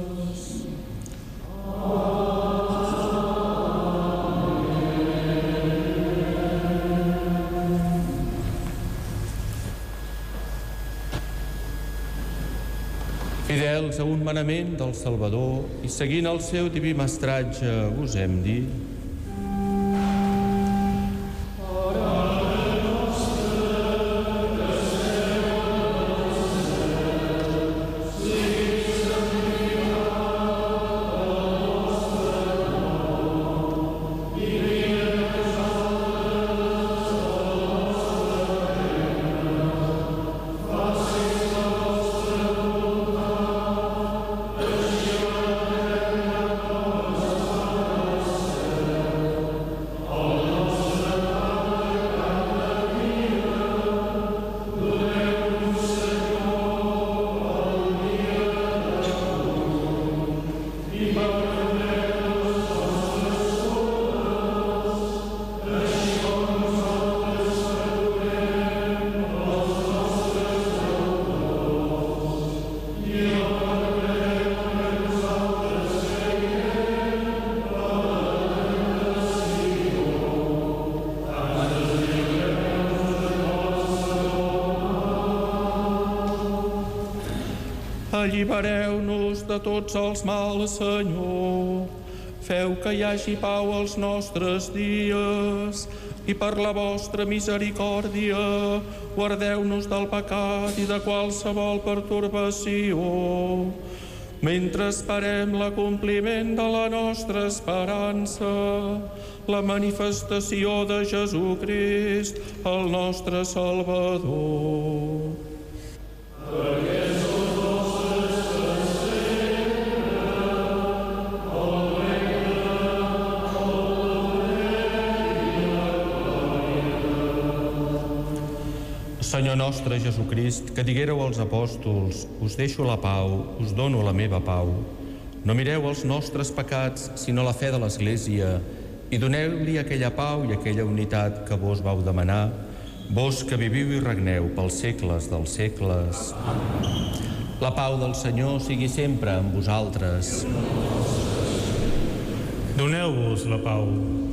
Fidels a un manament del Salvador i seguint el seu diví mestratge, us hem dit: Allibereu-nos de tots els mals, Senyor. Feu que hi hagi pau als nostres dies i per la vostra misericòrdia guardeu-nos del pecat i de qualsevol pertorbació. mentre esperem l'acompliment de la nostra esperança, la manifestació de Jesucrist, el nostre Salvador. Perquè els nostres per sempre, el regne, el Senyor nostre Jesucrist, que diguéreu als apòstols, us deixo la pau, us dono la meva pau. No mireu els nostres pecats, sinó la fe de l'Església, i doneu-li aquella pau i aquella unitat que vos vau demanar, vos que viviu i regneu pels segles dels segles. La pau del Senyor sigui sempre amb vosaltres. Doneu-vos la pau.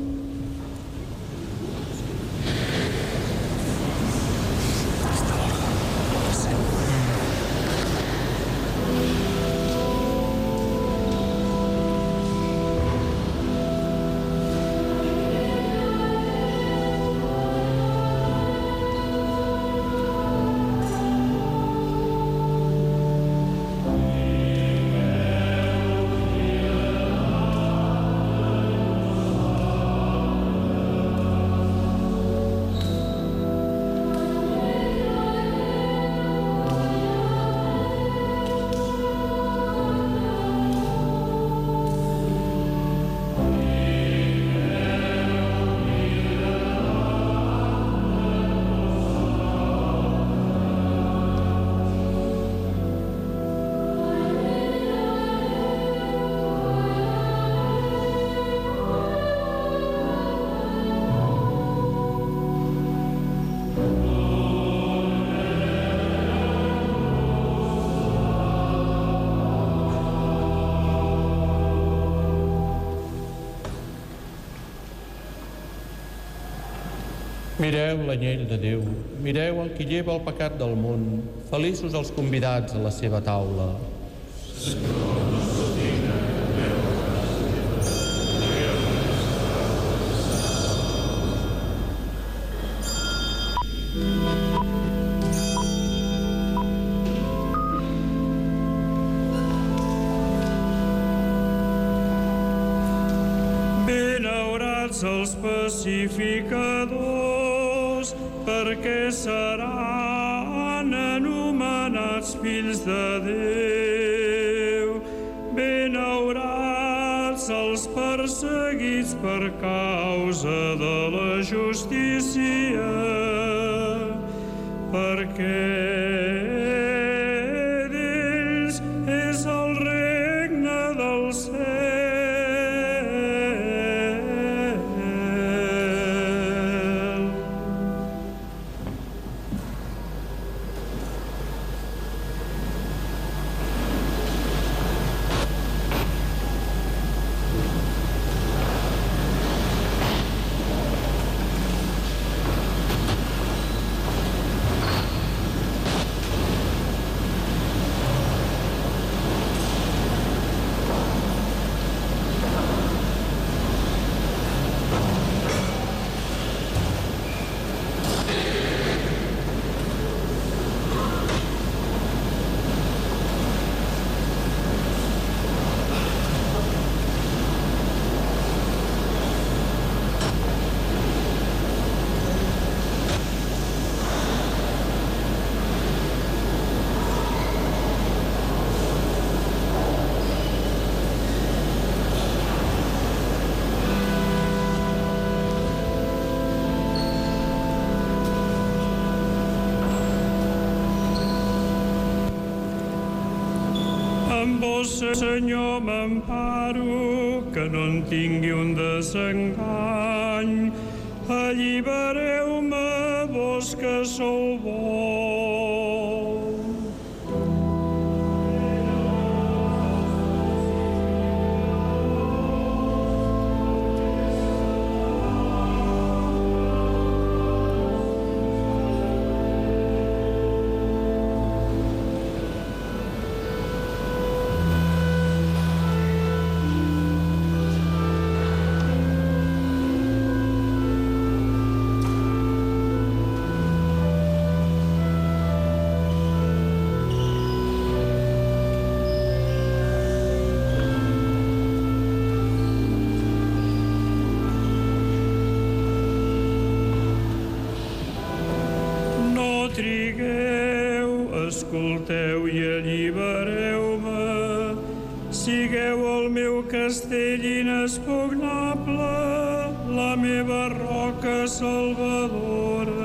Mireu l'anyell de Déu, mireu el qui lleva el pecat del món, feliços els convidats a la seva taula. Senyor, no sóc digne de veure la casa. Benaurats els pacificadors, perquè seran anomenats fills de Déu. Benaurats els perseguits per causa de la justícia, perquè d'ells és el regne del cel. Amb vos, Senyor, m'emparo, que no en tingui un desengany. Allibereu-me, vos que sou bons. allibereu-me. Sigueu el meu castell inexpugnable, la meva roca salvadora.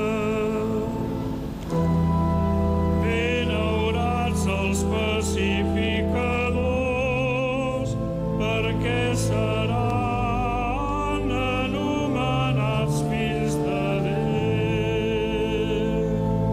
Benaurats els pacificadors, perquè seran anomenats fills de Déu.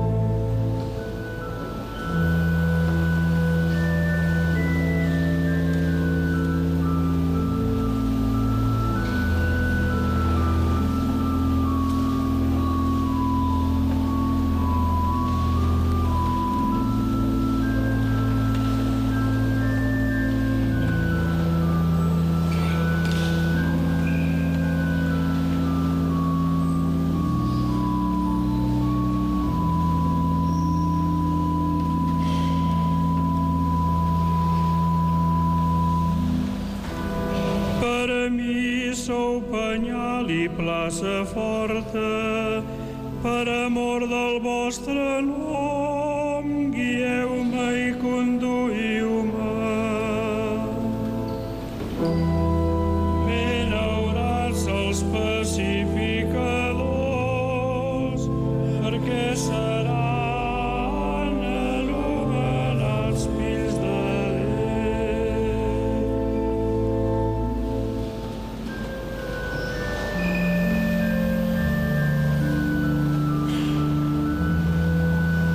Per a mi sou penyal i plaça forta, per amor del vostre nom, guieu-me i conduïu-me. Benaurats els pacificadors, perquè seran anomenats fills de Déu.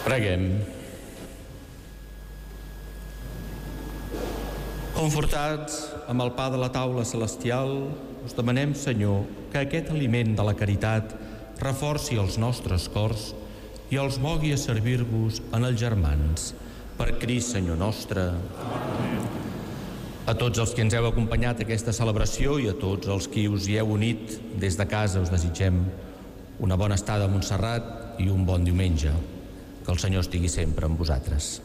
Preguem. Confortats amb el pa de la taula celestial, us demanem, Senyor, que aquest aliment de la caritat reforci els nostres cors i els mogui a servir-vos en els germans. Per Crist, Senyor nostre. A tots els que ens heu acompanyat a aquesta celebració i a tots els que us hi heu unit des de casa us desitgem una bona estada a Montserrat i un bon diumenge. Que el Senyor estigui sempre amb vosaltres.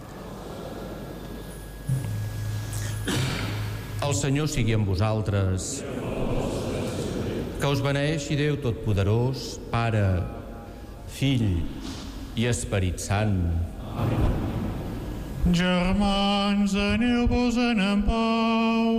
El Senyor sigui amb vosaltres. Que us beneeixi Déu Totpoderós, Pare, Fill i Esperit Sant. Amén. Germans, aneu-vos-en en pau.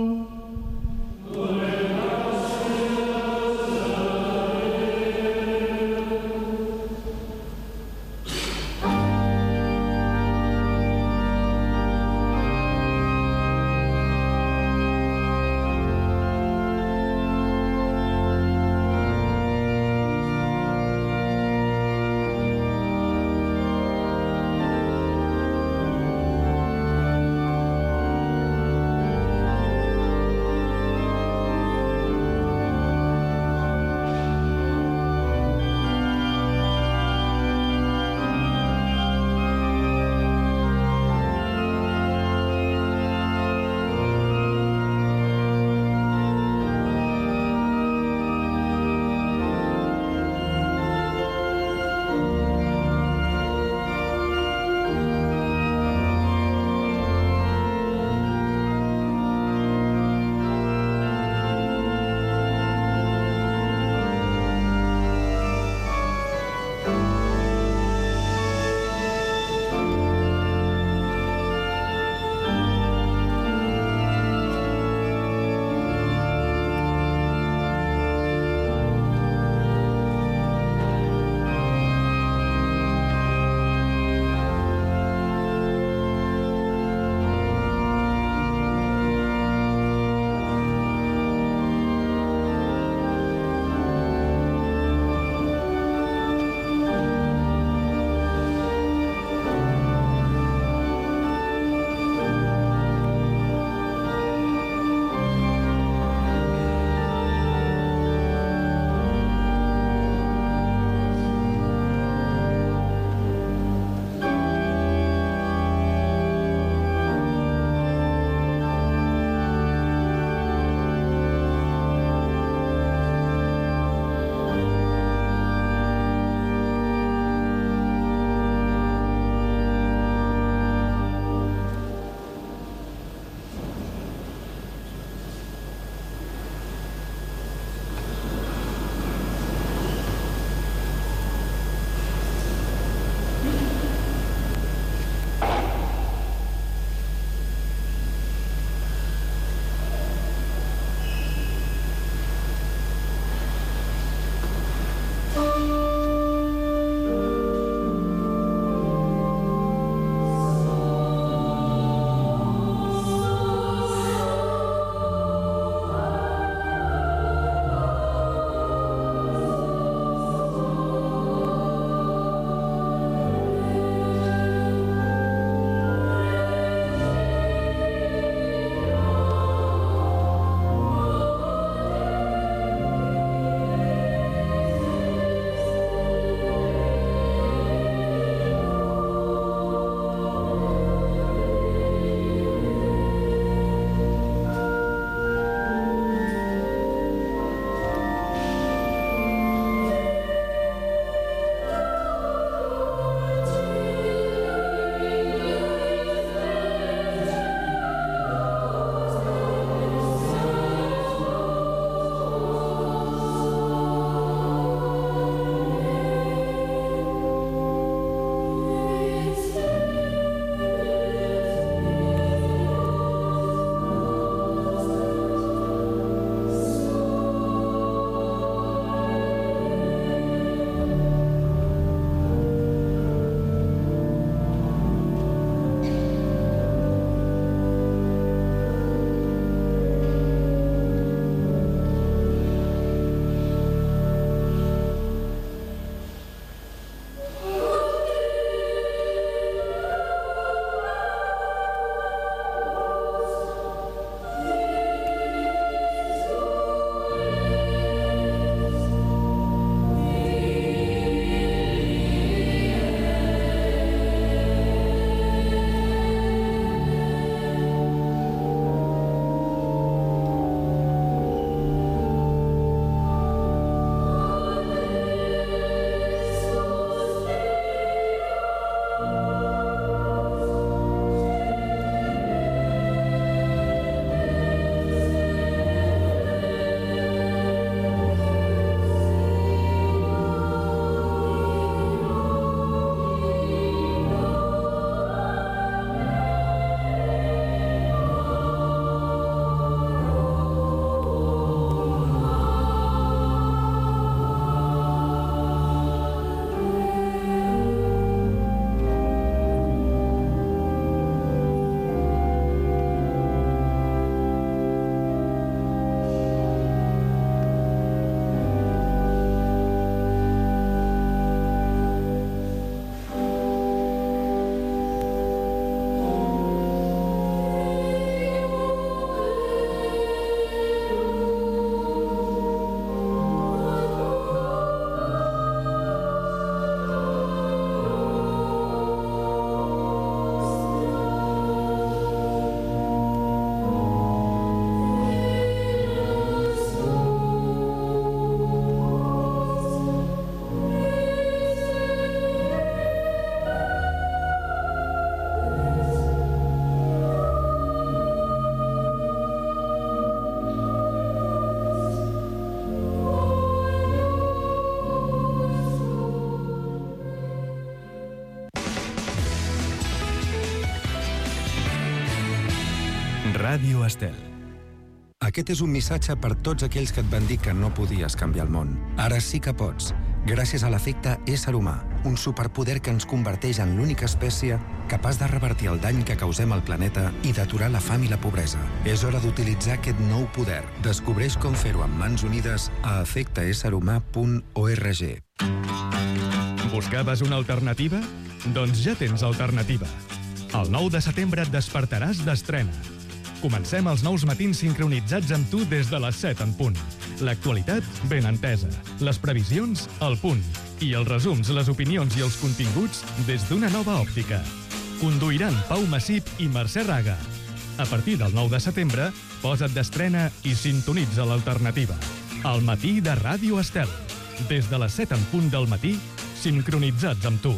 Ràdio Estel. Aquest és un missatge per tots aquells que et van dir que no podies canviar el món. Ara sí que pots, gràcies a l'efecte ésser humà, un superpoder que ens converteix en l'única espècie capaç de revertir el dany que causem al planeta i d'aturar la fam i la pobresa. És hora d'utilitzar aquest nou poder. Descobreix com fer-ho amb mans unides a efecte ésser humà punt org. Buscaves una alternativa? Doncs ja tens alternativa. El nou de setembre et despertaràs d'estrena. Comencem els nous matins sincronitzats amb tu des de les set en punt. L'actualitat ben entesa, les previsions al punt i els resums, les opinions i els continguts des d'una nova òptica. Conduiran Pau Massip i Mercè Raga. A partir del nou de setembre, posa't d'estrena i sintonitza l'alternativa. El matí de Ràdio Estel. Des de les set en punt del matí, sincronitzats amb tu.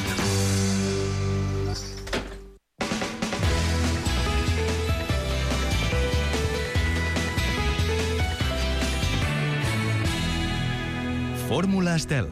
Fórmula Estel.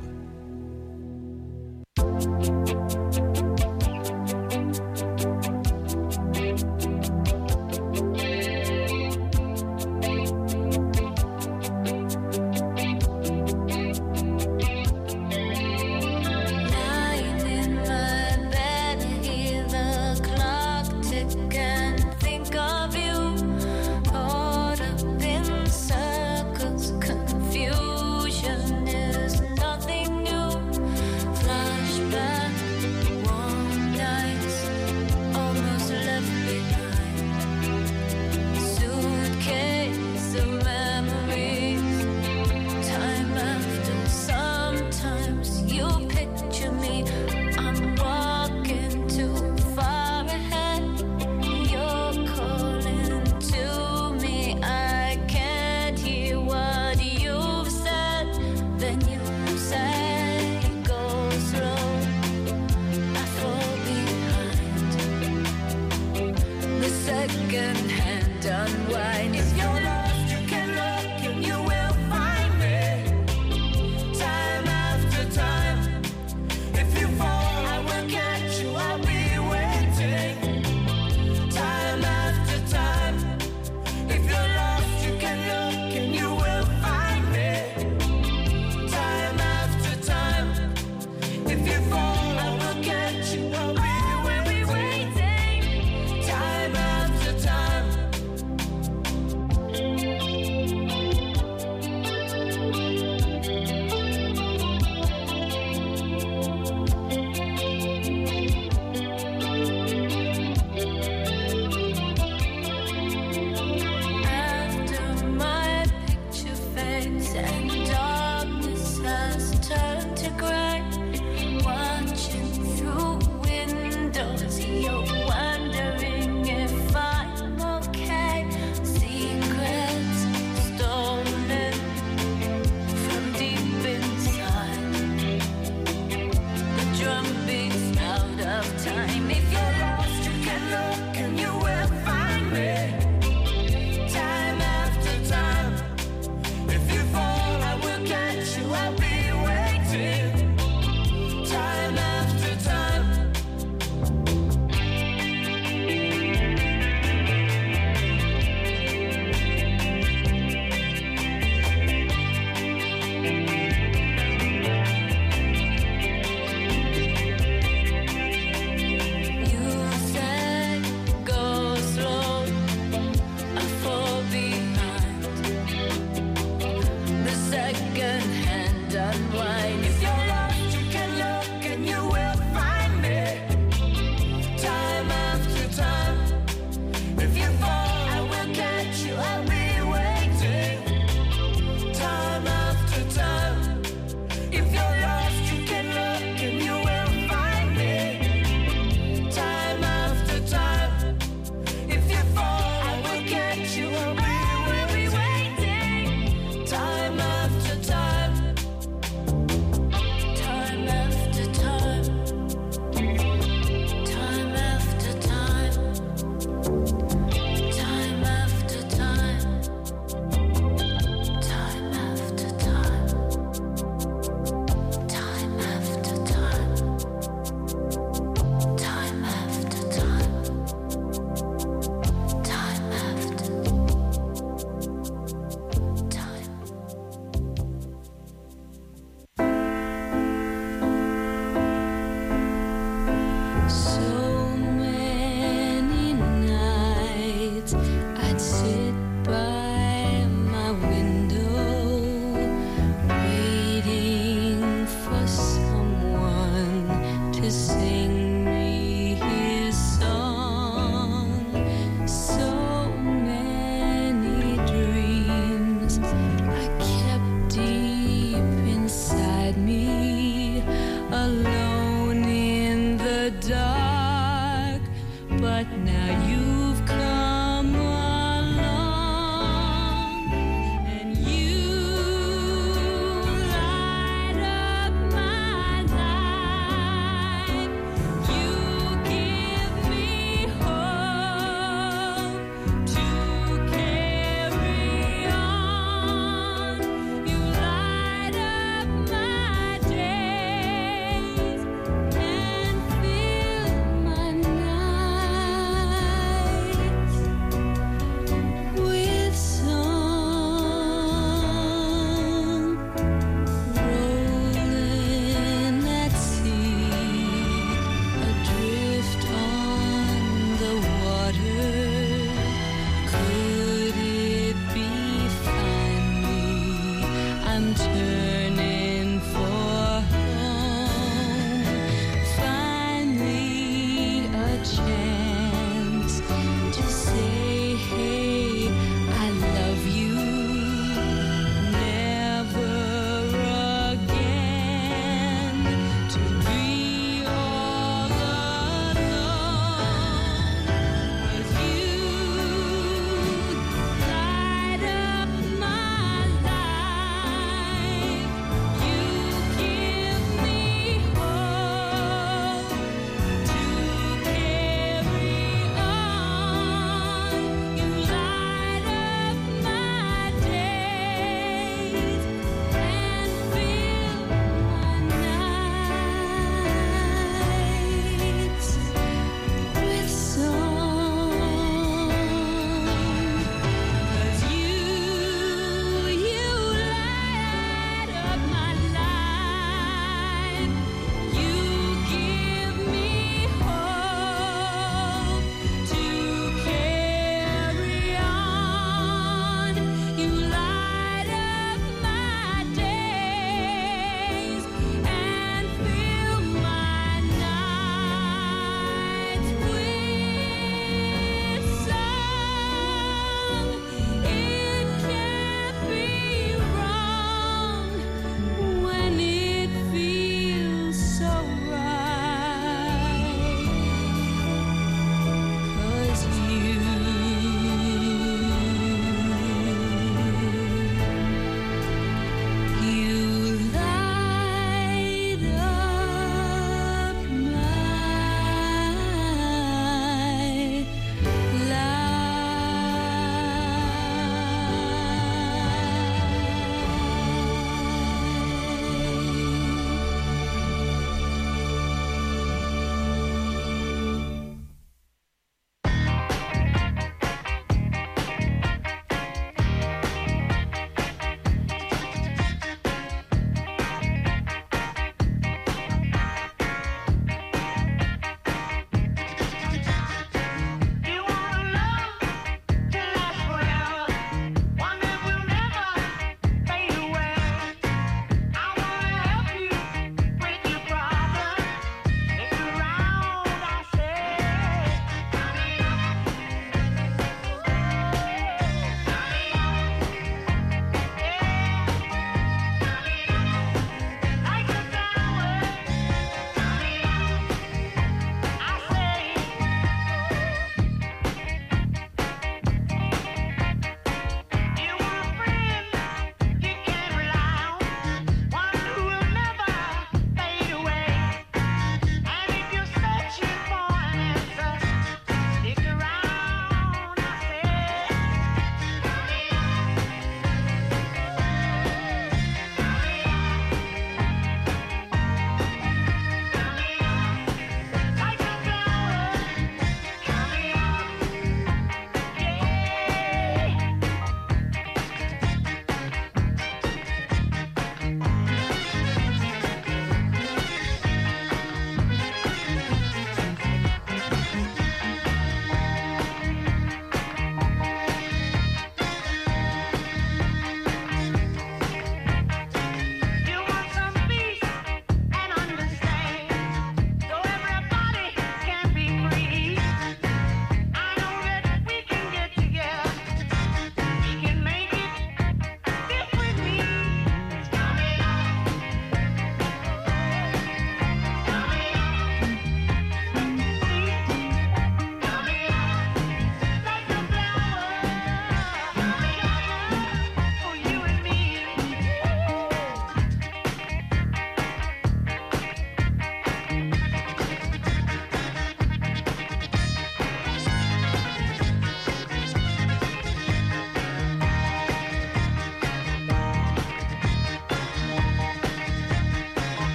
night.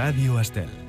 Ràdio Estel.